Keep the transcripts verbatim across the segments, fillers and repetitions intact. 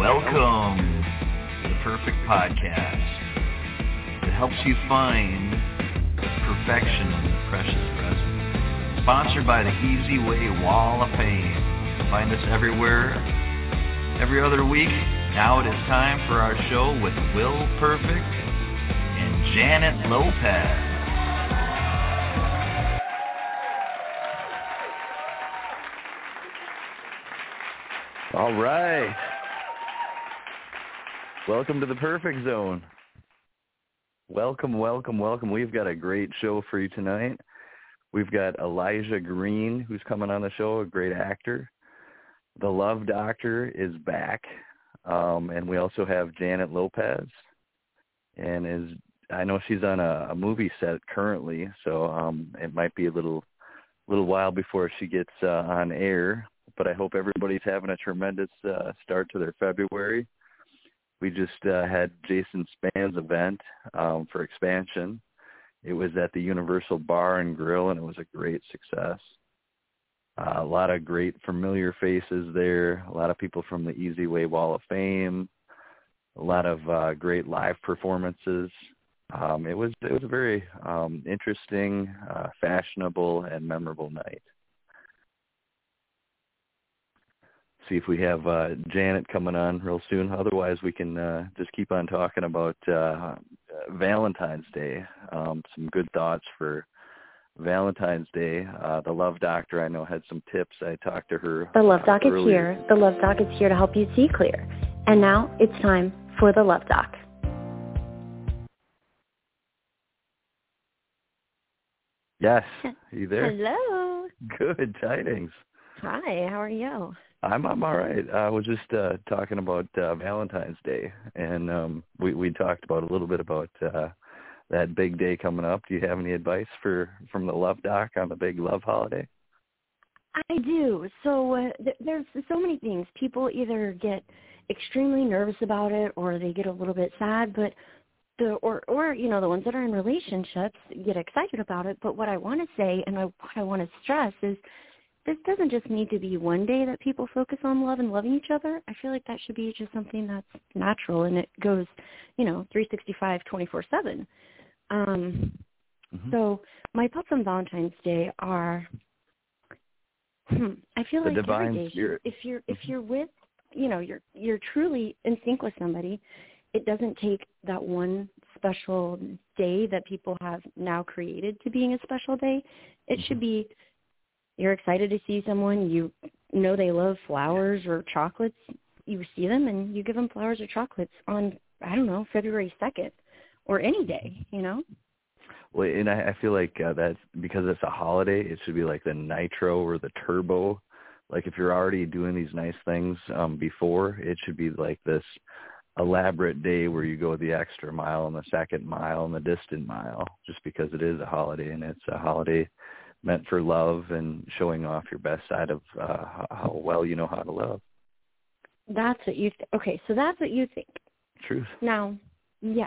Welcome to the Perfect Podcast. It helps you find perfection in the precious present. Sponsored by the Easy Way Wall of Fame. Find us everywhere, every other week. Now it is time for our show with Will Perfect and Janet Lopez. All right. Welcome to the Perfect Zone. Welcome, welcome, welcome. We've got a great show for you tonight. We've got Elijah Green, who's coming on the show, a great actor. The Love Doctor is back. Um, and we also have Janet Lopez. And is I know she's on a, a movie set currently, so um, it might be a little little while before she gets uh, on air. But I hope everybody's having a tremendous uh, start to their February. We just uh, had Jason Span's event um, for Expansion. It was at the Universal Bar and Grill, and it was a great success. Uh, a lot of great familiar faces there, a lot of people from the Easy Way Wall of Fame, a lot of uh, great live performances. Um, it was it was a very um, interesting, uh, fashionable, and memorable night. See if we have uh, Janet coming on real soon. Otherwise, we can uh, just keep on talking about uh, Valentine's Day. Um, some good thoughts for Valentine's Day. Uh, the Love Doctor, I know, had some tips. I talked to her. The Love Doc uh, is here. The Love Doc is here to help you see clear. And now it's time for the Love Doc. Yes. Are you there? Hello. Good tidings. Hi. How are you? I'm I'm all right. I was just uh, talking about uh, Valentine's Day, and um, we we talked about a little bit about uh, that big day coming up. Do you have any advice for from the Love Doc on the big love holiday? I do. So uh, th- there's so many things. People either get extremely nervous about it, or they get a little bit sad. But the or or you know the ones that are in relationships get excited about it. But what I want to say and I, what I want to stress is, this doesn't just need to be one day that people focus on love and loving each other. I feel like that should be just something that's natural, and it goes, you know, three sixty-five, twenty-four seven. Um, mm-hmm. So my thoughts on Valentine's Day are, hmm, I feel the like divine every day, spirit. if you're if you're with, you know, you're you're truly in sync with somebody, it doesn't take that one special day that people have now created to being a special day. It mm-hmm. should be, you're excited to see someone, you know they love flowers or chocolates, you see them and you give them flowers or chocolates on, I don't know, February second or any day, you know? Well, and I, I feel like uh, that's because it's a holiday, it should be like the nitro or the turbo. Like if you're already doing these nice things um, before, it should be like this elaborate day where you go the extra mile and the second mile and the distant mile, just because it is a holiday, and it's a holiday meant for love and showing off your best side of uh, how well you know how to love. That's what you think. Okay, so that's what you think. Truth. Now, yes,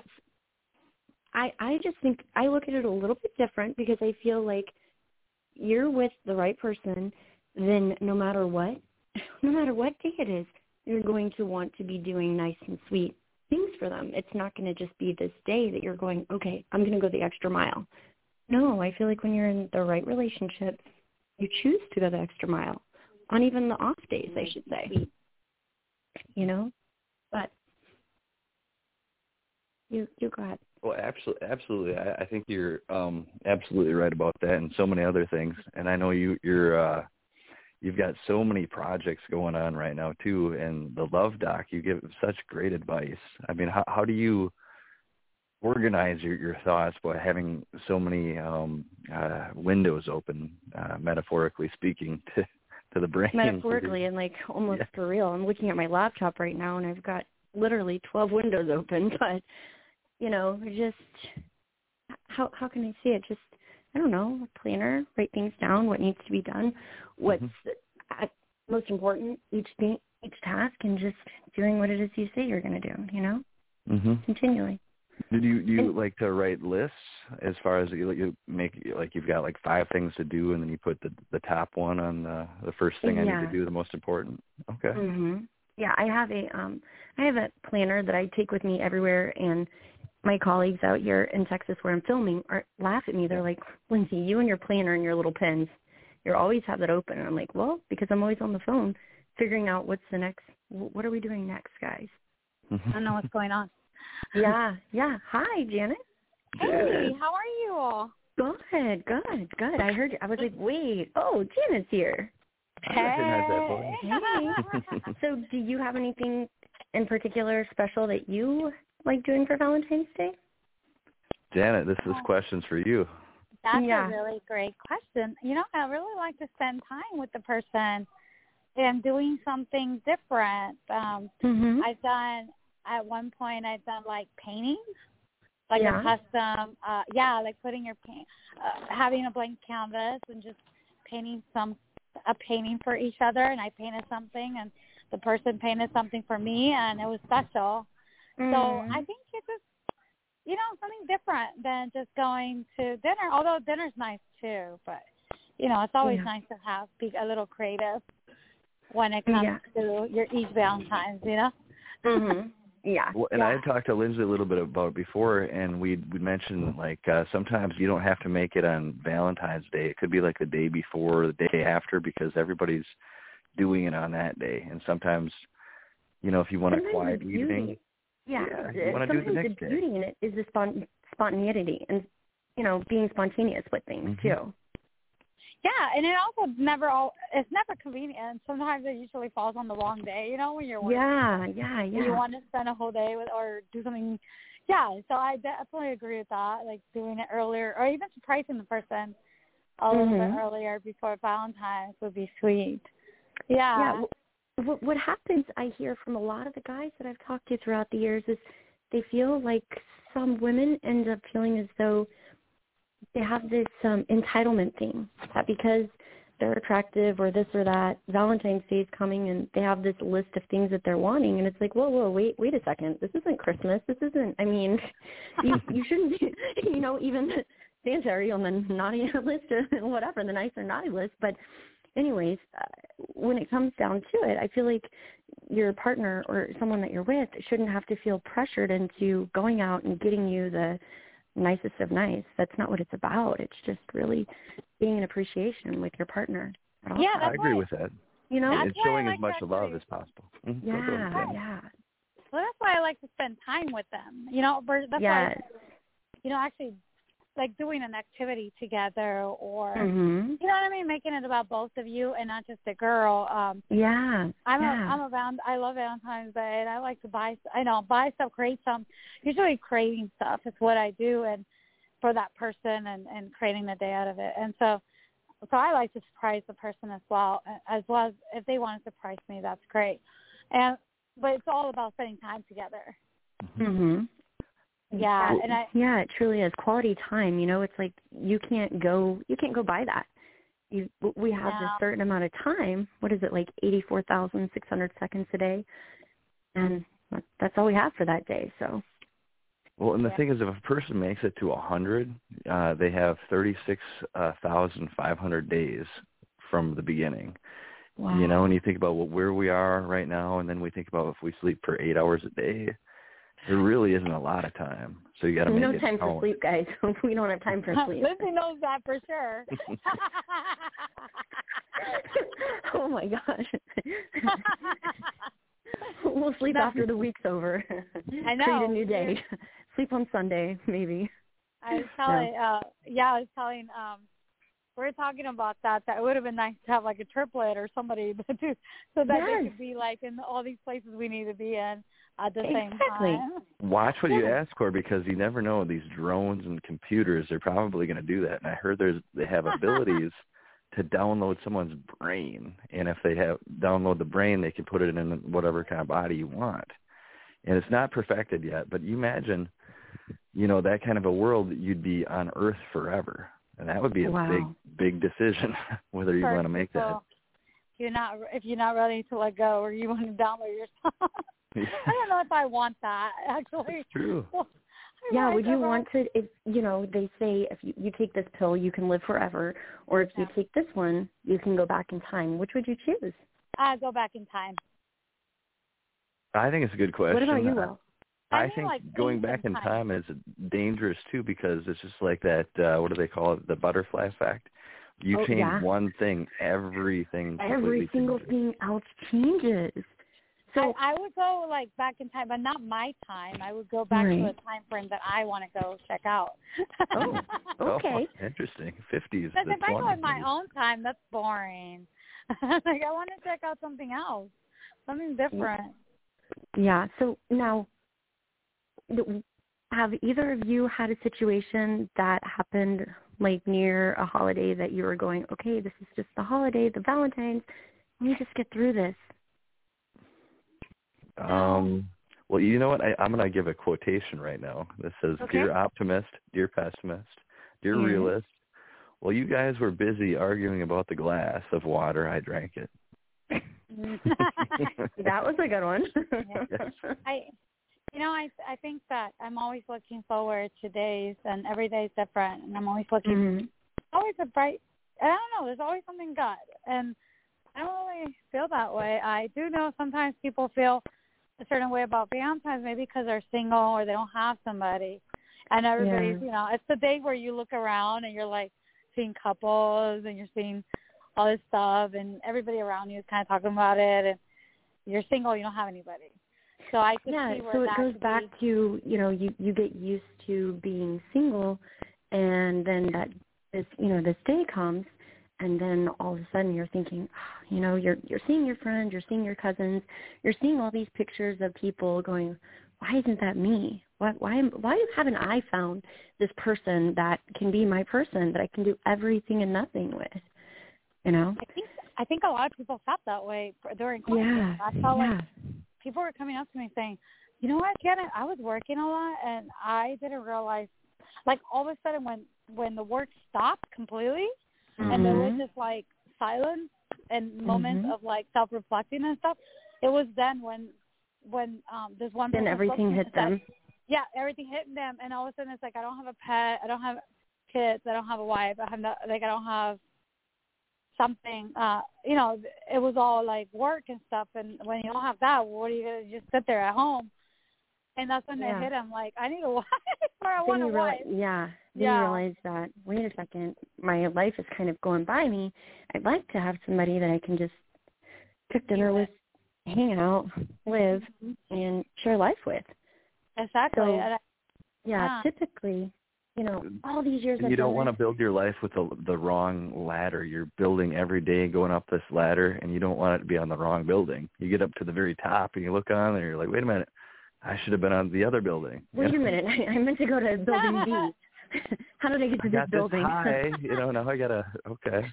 I I just think I look at it a little bit different, because I feel like you're with the right person, then no matter what, no matter what day it is, you're going to want to be doing nice and sweet things for them. It's not going to just be this day that you're going, okay, I'm going to go the extra mile. No, I feel like when you're in the right relationship, you choose to go the extra mile on even the off days, I should say. You know, but you you go ahead. Well, absolutely, absolutely. I, I think you're um, absolutely right about that, and so many other things. And I know you you're uh, you've got so many projects going on right now too. And the Love Doc, you give such great advice. I mean, how how do you organize your, your thoughts by having so many um, uh, windows open, uh, metaphorically speaking, to to the brain? Metaphorically and like almost yeah. for real. I'm looking at my laptop right now, and I've got literally twelve windows open. But you know, just how how can I see it? Just I don't know, a planner, write things down, what needs to be done, what's mm-hmm. most important each thing, each task, and just doing what it is you say you're going to do. You know, mm-hmm. continually. Do you do you like to write lists as far as you, you make like you've got like five things to do, and then you put the the top one on the the first thing yeah. I need to do, the most important? Okay. Mm-hmm. Yeah, I have a um, I have a planner that I take with me everywhere, and my colleagues out here in Texas where I'm filming are laugh at me. They're like, Lindsay, you and your planner and your little pens, you always have it open. And I'm like, well, because I'm always on the phone figuring out what's the next, what are we doing next, guys? I don't know what's going on. Yeah, yeah. Hi, Janet. Hey, how are you all? Good, good, good. I heard you. I was like, wait, oh, Janet's here. Hey. Hey. So do you have anything in particular special that you like doing for Valentine's Day? Janet, this is questions for you. That's Yeah. a really great question. You know, I really like to spend time with the person and doing something different. Um, Mm-hmm. I've done, at one point, I've done like painting, like Yeah. a custom, uh, yeah, like putting your paint, uh, having a blank canvas and just painting some, a painting for each other. And I painted something and the person painted something for me and it was special. Mm. So I think it's just, you know, something different than just going to dinner, although dinner's nice too. But, you know, it's always Yeah. nice to have, be a little creative when it comes Yeah. to your each Valentine's, you know? Mm-hmm. Yeah. Well, and yeah. I had talked to Lindsay a little bit about it before, and we we mentioned like uh, sometimes you don't have to make it on Valentine's Day. It could be like the day before or the day after because everybody's doing it on that day. And sometimes, you know, if you want Sometimes a quiet the beauty, evening, yeah, yeah, uh, you want to do it the sometimes next the day. beauty in it is the spont- spontaneity and, you know, being spontaneous with things Mm-hmm. too. Yeah, and it also never all it's never convenient. Sometimes it usually falls on the wrong day, you know, when you're working. Yeah, yeah, yeah. You want to spend a whole day with or do something. Yeah, so I definitely agree with that, like doing it earlier or even surprising the person a little Mhm. bit earlier before Valentine's would be sweet. Yeah. Yeah. wh- What, what happens, I hear from a lot of the guys that I've talked to throughout the years, is they feel like some women end up feeling as though they have this um, entitlement thing, that because they're attractive or this or that, Valentine's Day is coming and they have this list of things that they're wanting, and it's like, whoa, whoa, wait, wait a second. This isn't Christmas. This isn't, I mean, you, you shouldn't, be, you know, even Santa on the naughty list or whatever, the nice or naughty list. But anyways, uh, when it comes down to it, I feel like your partner or someone that you're with shouldn't have to feel pressured into going out and getting you the nicest of nice. That's not what it's about. It's just really being an appreciation with your partner. Yeah, I that's agree why, with that. You know? And That's why I showing like as much to love actually- as possible. Mm-hmm. Yeah, Go, go, go. yeah. well, that's why I like to spend time with them. You know, but that's Yes. why, you know, actually, like doing an activity together or, Mhm. you know what I mean, making it about both of you and not just the girl. Um, Yeah. I'm yeah. a I'm a val- I love Valentine's Day, and I like to buy. I know buy stuff, create some. Usually, creating stuff is what I do, and for that person, and and creating the day out of it. And so, so I like to surprise the person as well, as well as if they want to surprise me, that's great. And but it's all about spending time together. Mhm. Yeah, Well, and I yeah, it truly is quality time. You know, it's like you can't go you can't go by that. You we have Yeah. this certain amount of time. What is it, like eighty-four thousand six hundred seconds a day? And that's all we have for that day. So. Well, and the Yeah. thing is, if a person makes it to one hundred, uh, they have thirty-six thousand five hundred days from the beginning. Wow. You know, when you think about what, where we are right now, and then we think about if we sleep for eight hours a day, there really isn't a lot of time. So you got to make no it time count. for sleep, guys. We don't have time for sleep. Lindsay knows that for sure. Oh my gosh. We'll sleep No. after the week's over. I know. Create a new day. Sleep on Sunday, maybe. I was telling, uh, yeah, I was telling, um, we were talking about that, that it would have been nice to have like a triplet or somebody to, so that Yes. they could be like in all these places we need to be in at the same Exactly. time. Watch what you Yeah. ask for, because you never know. These drones and computers, they're probably going to do that. And I heard there's they have abilities to download someone's brain, and if they have download the brain, they can put it in whatever kind of body you want. And it's not perfected yet, but you imagine, you know, that kind of a world, that you'd be on Earth forever, and that would be a Wow. big, big decision whether you want to make that. So if you're not, if you're not ready to let go, or you want to download yourself, Yeah. I don't know if I want that actually. It's true. Yeah, Right, would you so- want to, if, you know, they say if you, you take this pill, you can live forever, or if you Yeah. take this one, you can go back in time. Which would you choose? I go back in time. I think it's a good question. What about you, Will? I, I I mean, think like, going back in time. time is dangerous, too, because it's just like that, uh, what do they call it, the butterfly effect. You oh, change yeah. one thing, everything Every single changes. thing else changes. So I, I would go, like, back in time, but not my time. I would go back right. to a time frame that I want to go check out. Oh, okay. Oh, interesting. fifties, Because the if I go twenties. in my maybe. own time, that's boring. Like, I want to check out something else, something different. Yeah. So now, have either of you had a situation that happened like near a holiday that you were going, okay, this is just the holiday, the Valentine's, let me just get through this? Um, well, you know what? I, I'm going to give a quotation right now. This says, Okay. Dear optimist, dear pessimist, dear Mhm. realist, well, you guys were busy arguing about the glass of water. I drank it. That was a good one. Yes. I, you know, I I think that I'm always looking forward to days, and every day is different, and I'm always looking, Mhm. always a bright, I don't know, there's always something good, and I don't really feel that way. I do know sometimes people feel a certain way about Valentine's, maybe because they're single or they don't have somebody, and everybody's, Yeah. you know, it's the day where you look around and you're like seeing couples and you're seeing all this stuff, and everybody around you is kind of talking about it, and you're single, you don't have anybody. So I could Yeah, see where so it that goes could back be. to, you know, you, you get used to being single, and then that this, you know, this day comes, and then all of a sudden you're thinking, you know, you're you're seeing your friends, you're seeing your cousins, you're seeing all these pictures of people going, why isn't that me? Why why am, why haven't I found this person that can be my person, that I can do everything and nothing with? You know? I think I think a lot of people felt that way during quarantine. Yeah. I felt yeah. like people were coming up to me saying, you know what, Janet, I was working a lot and I didn't realize, like all of a sudden when, when the work stopped completely Mm-hmm. and there was just like silence and moments Mhm. of like self-reflecting and stuff, it was then when when um there's one Then person everything spoke hit to me and them. said, yeah, everything hit them, and all of a sudden it's like I don't have a pet, I don't have kids, I don't have a wife, I have not, like I don't have something, uh, you know, it was all like work and stuff, and when you don't have that, what are you going to just sit there at home? And that's when Yeah. it hit him, like, I need a wife, or I Then want a you realize, wife. yeah. Then Yeah. you realize that, wait a second, my life is kind of going by me. I'd like to have somebody that I can just cook dinner with, hang out, live, and share life with. Exactly. So, And I, yeah, yeah. typically, you know, all these years And I've you don't done want to this, build your life with the the wrong ladder. You're building every day going up this ladder, and you don't want it to be on the wrong building. You get up to the very top, and you look on, and you're like, wait a minute, I should have been on the other building. wait a minute, I, I meant to go to building B. How did I get to I this got building? this high, you know, now I got to, okay.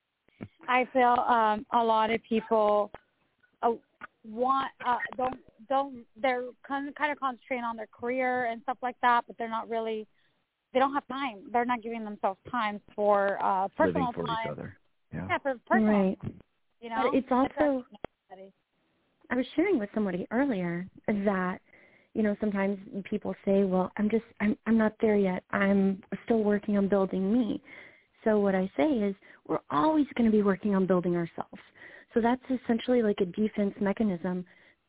I feel um, a lot of people uh, want, uh, don't, don't, they're kind of, kind of concentrating on their career and stuff like that, but they're not really, they don't have time. They're not giving themselves time for uh, personal Living for time. each other. Yeah. Yeah, for personal Right. time, you know? But it's also, It's I was sharing with somebody earlier that, you know, sometimes people say, well, I'm just, I'm, I'm not there yet. I'm still working on building me. So what I say is we're always going to be working on building ourselves. So that's essentially like a defense mechanism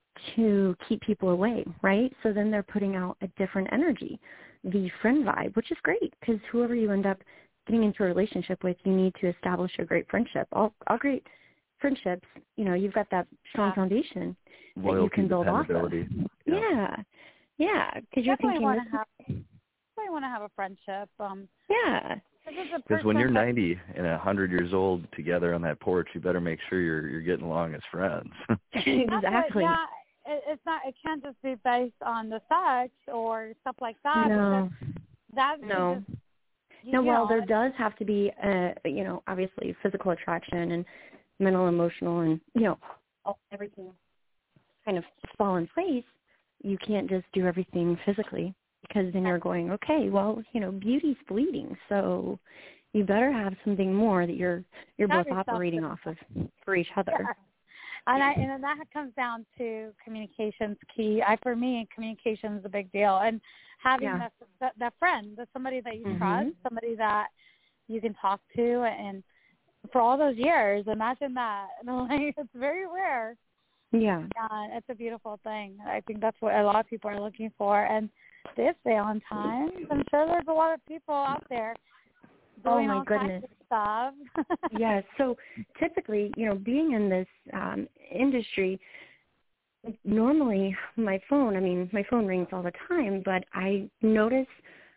to keep people away, right? So then they're putting out a different energy, the friend vibe, which is great because whoever you end up getting into a relationship with, you need to establish a great friendship. All, all great friendships, you know, you've got that strong Yeah. foundation that Loyalty, you can build off of. dependability. Yeah, yeah, yeah, because you're definitely thinking, want this to have, definitely want to have a friendship. Um, yeah, this is a Because when you're person that- ninety and a hundred years old together on that porch, you better make sure you're you're getting along as friends. That's what- exactly. yeah, it, it's not. It can't just be based on the sex or stuff like that. No, because that no. Just, you, No, you well, know, there does have to be, uh, you know, obviously physical attraction and mental, emotional, and, you know, all, everything kind of fall in place. You can't just do everything physically because then you're going, okay, well, you know, beauty's fleeting, so you better have something more that you're you're Have both yourself operating to- off of for each other. Yeah. And I and then that comes down to communication's key. I for me, communication is a big deal, and having Yeah. that, that that friend, that's somebody that you Mhm. trust, somebody that you can talk to, and for all those years, imagine that. And like, it's very rare. Yeah. Uh, it's a beautiful thing. I think that's what a lot of people are looking for. And this Valentine's, I'm sure there's a lot of people out there doing oh my all goodness. kinds of stuff. Yeah. So typically, you know, being in this um, industry, normally my phone, I mean, my phone rings all the time, but I notice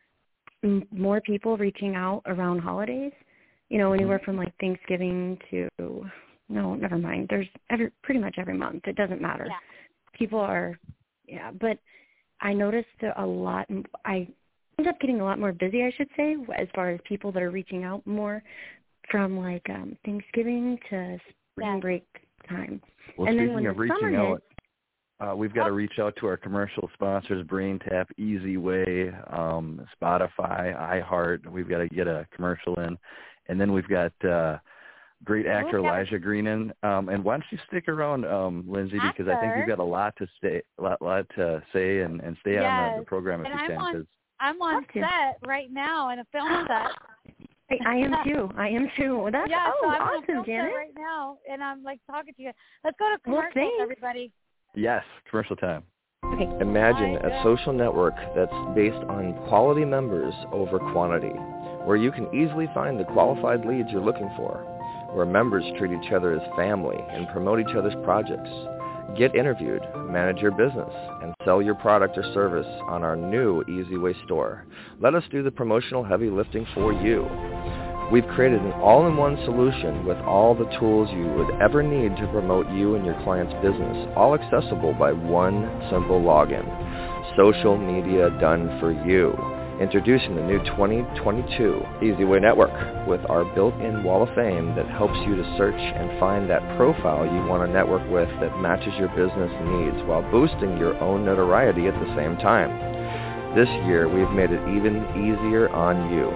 m- more people reaching out around holidays, you know, anywhere from like Thanksgiving to, no, never mind. There's every, pretty much every month. It doesn't matter. Yeah. People are, yeah, but I noticed a lot, I end up getting a lot more busy, I should say, as far as people that are reaching out more from like um, Thanksgiving to spring Yeah. break time. Well, and speaking then when of the reaching summer out, hits, Uh, we've got to reach out to our commercial sponsors, BrainTap, EasyWay, um, Spotify, iHeart. We've got to get a commercial in. And then we've got uh, great actor Okay. Elijah Green in. Um, and why don't you stick around, um, Lindsay, because I think you've got a lot to say, lot, lot to say and, and stay yes. on the, the program if and you I'm can. on, Cause... I'm on set right now in a film set. I, I am too. I am too. That's yeah, oh, so I'm awesome, on a film Janet. set right now, and I'm like talking to you. Let's go to Well, commercials, thanks. everybody. Yes, commercial time. Okay. Imagine a social network that's based on quality members over quantity, where you can easily find the qualified leads you're looking for, where members treat each other as family and promote each other's projects. Get interviewed, manage your business, and sell your product or service on our new EasyWay store. Let us do the promotional heavy lifting for you. We've created an all-in-one solution with all the tools you would ever need to promote you and your client's business, all accessible by one simple login. Social media done for you. Introducing the new twenty twenty-two EasyWay Network with our built-in wall of fame that helps you to search and find that profile you want to network with that matches your business needs while boosting your own notoriety at the same time. This year, we've made it even easier on you.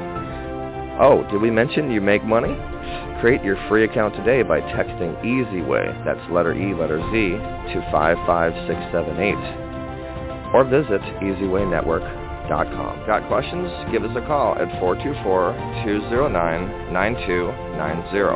Oh, did we mention you make money? Create your free account today by texting EasyWay, that's letter E, letter Z, to five five six seven eight. Or visit easy way network dot com. Got questions? Give us a call at four two four, two zero nine, nine two nine zero.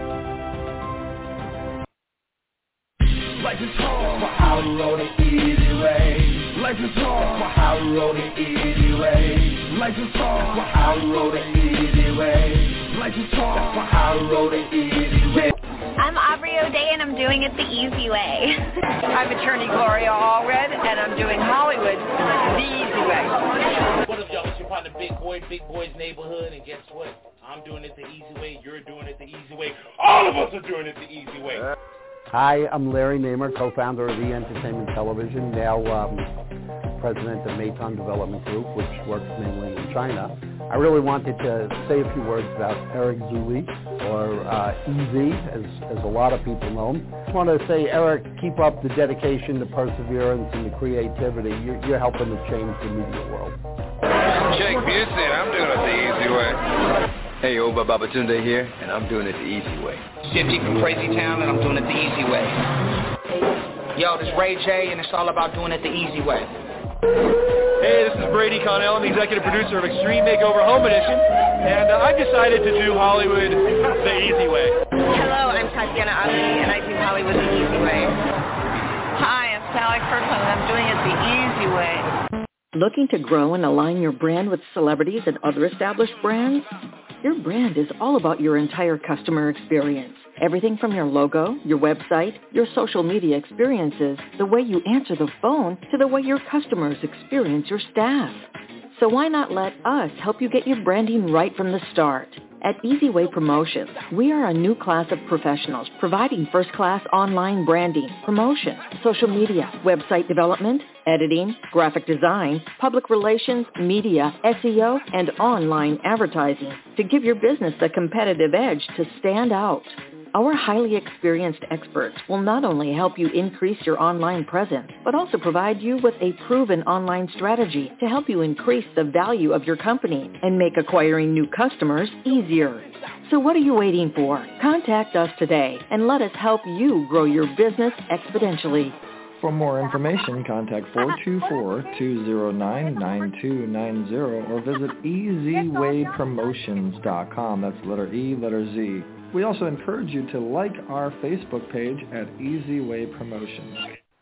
Life is hard for how to roll the easy way. Life is hard for how to roll the easy way. Life is hard for how to roll the easy way. Life is hard for how to roll the easy way. I'm Aubrey O'Day, and I'm doing it the easy way. I'm attorney Gloria Allred, and I'm doing Hollywood the easy way. What up, y'all? It's your partner, Big Boy, Big Boy's Neighborhood, and guess what? I'm doing it the easy way. You're doing it the easy way. All of us are doing it the easy way. Hi, I'm Larry Namer, co-founder of E! Entertainment Television, now um, president of Meitan Development Group, which works mainly in China. I really wanted to say a few words about Eric Zuli, or uh, E Z, as, as a lot of people know him. I just want to say, Eric, keep up the dedication, the perseverance, and the creativity. You're, you're helping to change the media world. Jake Busey, I'm doing it the easy way. Hey, Oba Babatunde here, and I'm doing it the easy way. Jimmy from Crazy Town, and I'm doing it the easy way. Yo, this is Ray J, and it's all about doing it the easy way. Hey, this is Brady Connell. I'm the executive producer of Extreme Makeover Home Edition, and uh, I've decided to do Hollywood the easy way. Hello, I'm Tatiana Ali, and I do Hollywood the easy way. Hi, I'm Sally Kirkland, and I'm doing it the easy way. Looking to grow and align your brand with celebrities and other established brands? Your brand is all about your entire customer experience. Everything from your logo, your website, your social media experiences, the way you answer the phone, to the way your customers experience your staff. So why not let us help you get your branding right from the start? At EasyWay Promotions, we are a new class of professionals providing first-class online branding, promotion, social media, website development, editing, graphic design, public relations, media, S E O, and online advertising to give your business the competitive edge to stand out. Our highly experienced experts will not only help you increase your online presence, but also provide you with a proven online strategy to help you increase the value of your company and make acquiring new customers easier. So what are you waiting for? Contact us today and let us help you grow your business exponentially. For more information, contact four two four, two zero nine, nine two nine zero or visit easy way promotions dot com. That's letter E, letter Z. We also encourage you to like our Facebook page at Easy Way Promotions.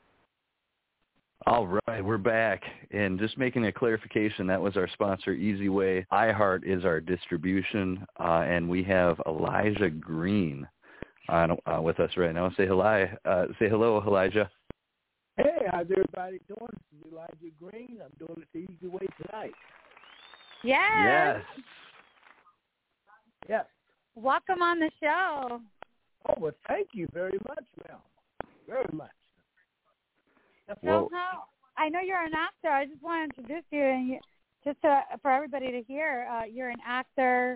All right, we're back. And just making a clarification, that was our sponsor, Easy Way. iHeart is our distribution, uh, and we have Elijah Green on, uh, with us right now. Say hello, uh, say hello, Elijah. Hey, how's everybody doing? This is Elijah Green. I'm doing it the easy way tonight. Yes. Yes. Yes. Welcome on the show. Oh, well, thank you very much, ma'am. Very much. So well, how, I know you're an actor. I just want to introduce you, and you, just to, for everybody to hear, uh, you're an actor,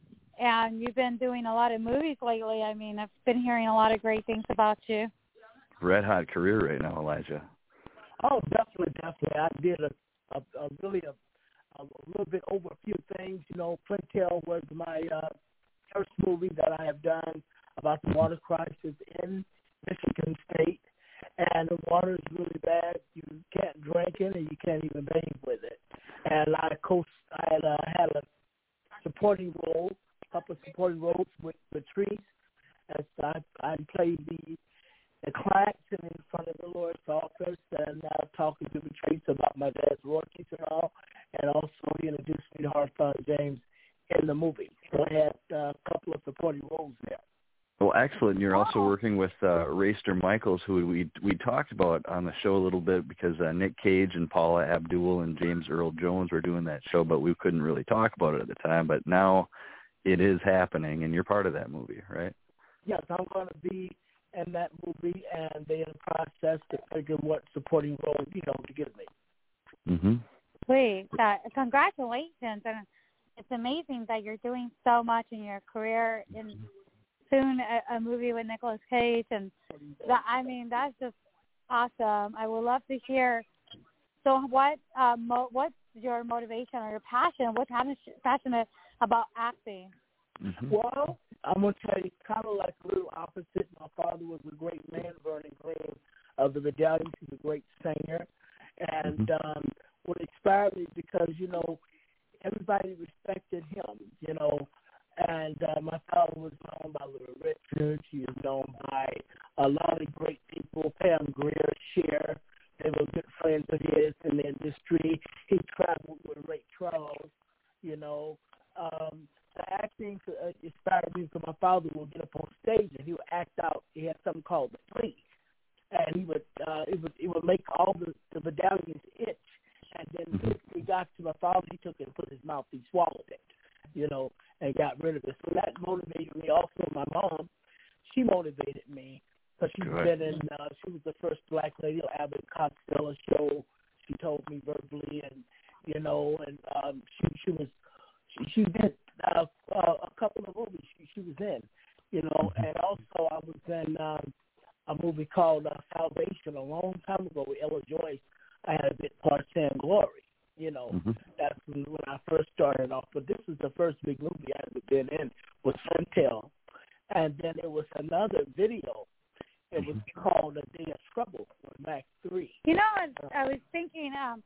and you've been doing a lot of movies lately. I mean, I've been hearing a lot of great things about you. Red hot career right now, Elijah. Oh, definitely, definitely. I did a, a, a really a, a little bit over a few things. You know, Flintel was my uh, first movie that I have done about the water crisis in Michigan State. And the water is really bad. You can't drink it, and you can't even bathe with it. And I coached. I had, uh, had a supporting role, a couple of supporting roles with Patrice. As I, I played the the client sitting in front of the lawyer's office, and uh, talking to Patrice about my dad's royalties and all, and also he introduced me to Hartford James in the movie. So I had uh, a couple of supporting roles there. Well, excellent. You're also working with uh, Rayster Michaels, who we we talked about on the show a little bit because uh, Nick Cage and Paula Abdul and James Earl Jones were doing that show, but we couldn't really talk about it at the time. But now it is happening, and you're part of that movie, right? Yes, I'm going to be in that movie, and they're in the process to figure what supporting role, you know, to give me. Mm-hmm. Please, uh, congratulations. And it's amazing that you're doing so much in your career in soon a, a movie with Nicolas Cage, and that, I mean, that's just awesome. I would love to hear. So, what uh, mo- what's your motivation or your passion? What's passionate about acting? Mm-hmm. Well, I'm gonna tell you, kind of like a little opposite. My father was a great man, Vernon Green of the Medallions. He's a great singer, and mm-hmm. um, what inspired me because you know everybody respected him, you know. And uh, my father was known by Little Richard. He was known by a lot of great people, Pam Grier, Cher. They were good friends of his in the industry. He traveled with Ray Charles, you know. Um, the acting uh, inspired me because my father would get up on stage and he would act out. He had something called the plea. And he would, uh, it would, it would make all the, the medallions itch. And then mm-hmm. when he got to my father, he took it and put it in his mouth. He swallowed it, you know, and got rid of it. So that motivated me. Also, my mom, she motivated me because she's Good. been in, uh, she was the first black lady on Abbott Costello show. She told me verbally, and, you know, and um, she, she was, she, she did uh, uh, a couple of movies she, she was in, you know, and also I was in um, a movie called uh, Salvation a long time ago with Ella Joyce. I had a bit part Sam Glory. You know, mm-hmm. that's when I first started off. But this is the first big movie I ever been in was Flintel. And then it was another video. It was mm-hmm. called A Day of Trouble on Mac three. You know, I was thinking, um,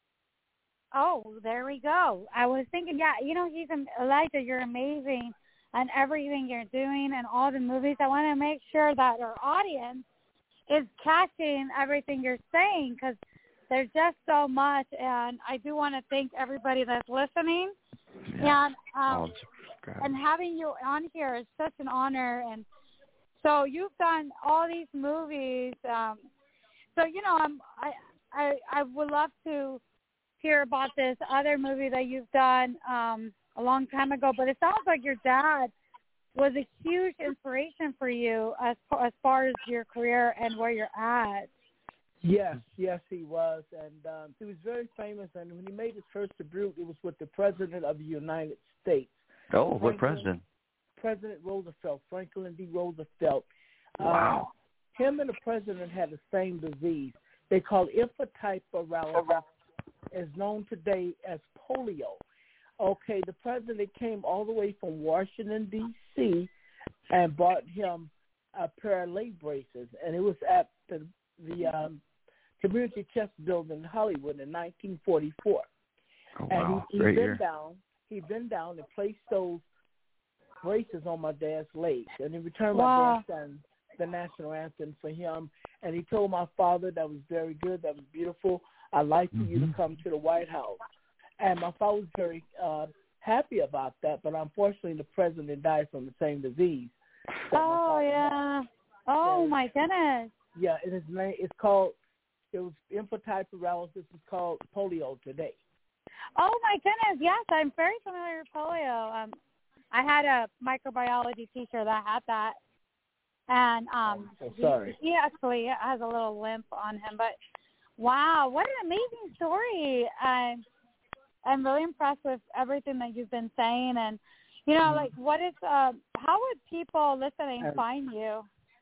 oh, there we go. I was thinking, yeah, you know, he's Elijah, you're amazing on everything you're doing and all the movies. I want to make sure that our audience is catching everything you're saying because there's just so much, and I do want to thank everybody that's listening. Yeah. And um, oh, and having you on here is such an honor. And so you've done all these movies. Um, so you know, I'm, I I I would love to hear about this other movie that you've done um, a long time ago. But it sounds like your dad was a huge inspiration for you as as far as your career and where you're at. Yes, yes, he was, and um, he was very famous. And when he made his first debut, it was with the President of the United States. Oh, Franklin, what president? President Roosevelt, Franklin D. Roosevelt. Wow. Uh, him and the president had the same disease. They call infantiforality, is known today as polio. Okay, the president came all the way from Washington, D C, and bought him a pair of leg braces, and it was at the the um, Community Chest Building in Hollywood in nineteen forty-four. Oh, and wow. he, he Great bent year. down, he bent down and placed those braces on my dad's legs, and he returned wow. my dad's son the national anthem for him. And he told my father that was very good, that was beautiful. I'd like for mm-hmm. you to come to the White House. And my father was very uh, happy about that, but unfortunately the president died from the same disease. Oh, yeah. Had. Oh, and, my goodness. Yeah, and his name, it's called, it was infantile paralysis. It's called polio today. Oh, my goodness. Yes, I'm very familiar with polio. Um, I had a microbiology teacher that had that. And um, oh, so sorry. He, he actually has a little limp on him. But, wow, what an amazing story. I'm, I'm really impressed with everything that you've been saying. And, you know, like, what is, uh, how would people listening find you?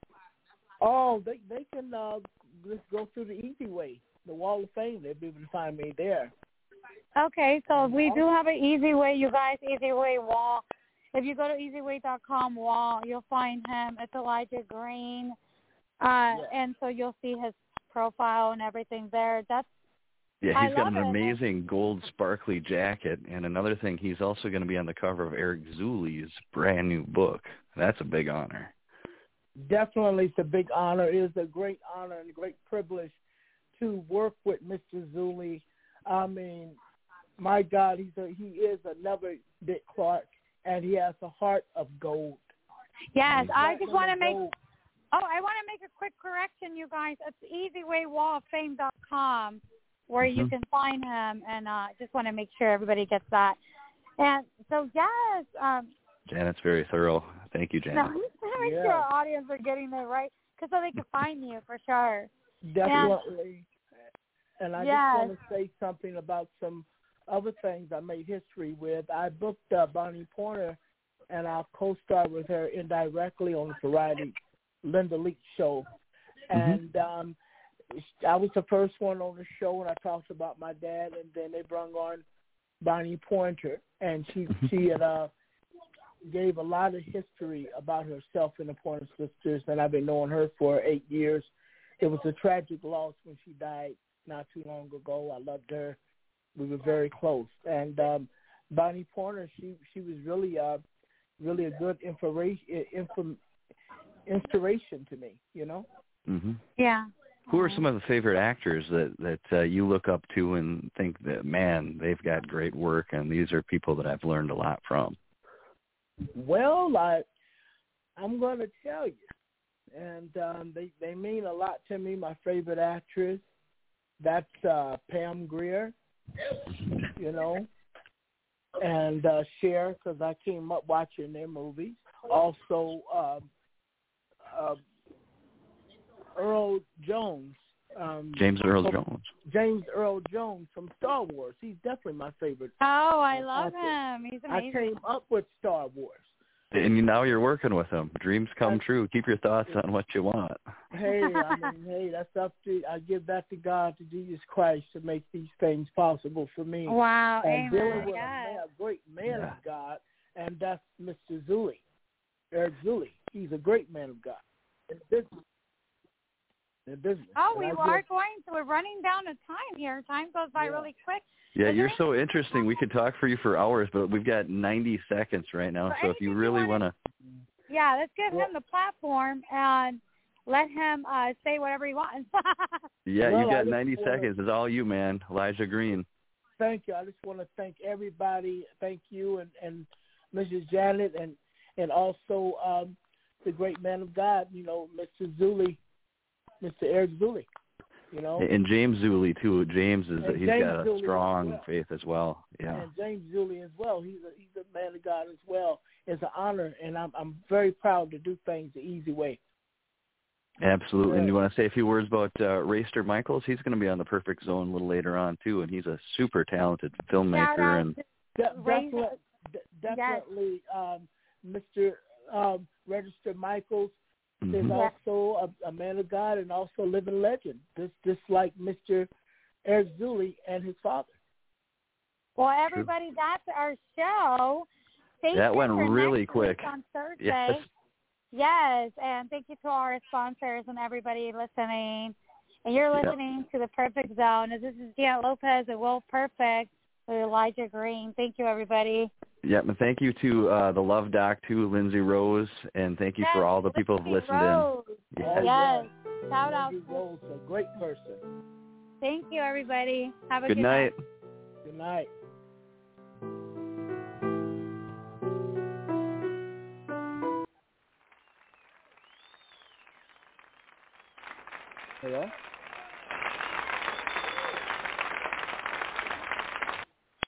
Oh, they they can uh, just go through the easy way, the Wall of Fame. They'll be able to find me there. Okay, so we do have an easy way, you guys, Easy Way Wall. If you go to easy way dot com wall, you'll find him. It's Elijah Green. Uh, yeah. And so you'll see his profile and everything there. That's Yeah, he's I got an it. amazing gold sparkly jacket. And another thing, he's also going to be on the cover of Eric Zuli's brand new book. That's a big honor. Definitely, it's a big honor. It is a great honor and a great privilege to work with Mister Zuli. I mean, my God, he's a, he is another Dick Clark, and he has a heart of gold. Yes, I just want to make. Gold. Oh, I want to make a quick correction, you guys. It's easy way wall of fame dot com where mm-hmm. you can find him, and I uh, just want to make sure everybody gets that. And so, yes. Um, Janet's very thorough. Thank you, Janet. No, I'm just make yeah. sure our audience are getting it right, because so they can find you for sure. Definitely. And, and I yes. just want to say something about some other things I made history with. I booked uh, Bonnie Pointer, and I'll co-star with her indirectly on the variety Linda Leach show. And mm-hmm. um, I was the first one on the show, and I talked about my dad, and then they brought on Bonnie Pointer, and she she had uh, gave a lot of history about herself and the Pointer Sisters, and I've been knowing her for eight years. It was a tragic loss when she died not too long ago. I loved her. We were very close. And um, Bonnie Pointer, she she was really uh, really a good information, inform, inspiration to me, you know? Mm-hmm. Yeah. Who are some of the favorite actors that, that uh, you look up to and think that, man, they've got great work, and these are people that I've learned a lot from? Well, I, I'm going to tell you, and um, they, they mean a lot to me. My favorite actress, that's uh, Pam Grier, you know, and uh, Cher, because I came up watching their movies. Also, uh, uh, Earl Jones. Um, James Earl from, Jones. James Earl Jones from Star Wars. He's definitely my favorite. Oh, I love actor. him. He's amazing. I came up with Star Wars. And now you're working with him. Dreams come true. Keep your thoughts on what you want. Hey, I mean, hey, that's up to, I give that to God, to Jesus Christ, to make these things possible for me. Wow, and amen. dealing with yes. a, man, a great man yeah. of God, and that's Mister Zuli, Eric Zuli. He's a great man of God in business. In business. Oh, and we I are just, going to, we're running down to time here. Time goes by yeah. really quick. Yeah, Is you're there so interesting. We could talk for you for hours, but we've got ninety seconds right now. So So if you really want to... Yeah, let's give him the platform and let him uh, say whatever he wants. yeah, well, you got I ninety wanna, seconds. It's all you, man. Elijah Green. Thank you. I just want to thank everybody. Thank you and, and Missus Janet and, and also um, the great man of God, you know, Mister Zuli, Mister Eric Zuli. You know, and James Zuli too. James is and he's James got a Zuli strong well. faith as well. Yeah, and James Zuli as well. He's a he's a man of God as well. It's an honor, and I'm I'm very proud to do things the easy way. Absolutely. Yeah. And you want to say a few words about uh, Rayster Michaels? He's going to be on the Perfect Zone a little later on too, and he's a super talented filmmaker. And De- definitely, de- definitely, yes. um, Mister Um, Register Michaels. Mm-hmm. is also a, a man of God and also a living legend, just, just like Mister Eric Zuli and his father. Well, everybody, True. That's our show. Stay that went really next quick. Week on Thursday. Yes. yes, and thank you to our sponsors and everybody listening. And you're listening yep. to The Perfect Zone. This is Janet Lopez and Will Perfect with Elijah Green. Thank you, everybody. Yeah, and thank you to uh, the Love Doc, too, Lindsay Rose, and thank you yes, for all the people who've listened Rose. in. Oh, Yes. yes. Shout out. Lindsay Rose, a great person. Thank you, everybody. Have a Good good night. night. Good night. Hello?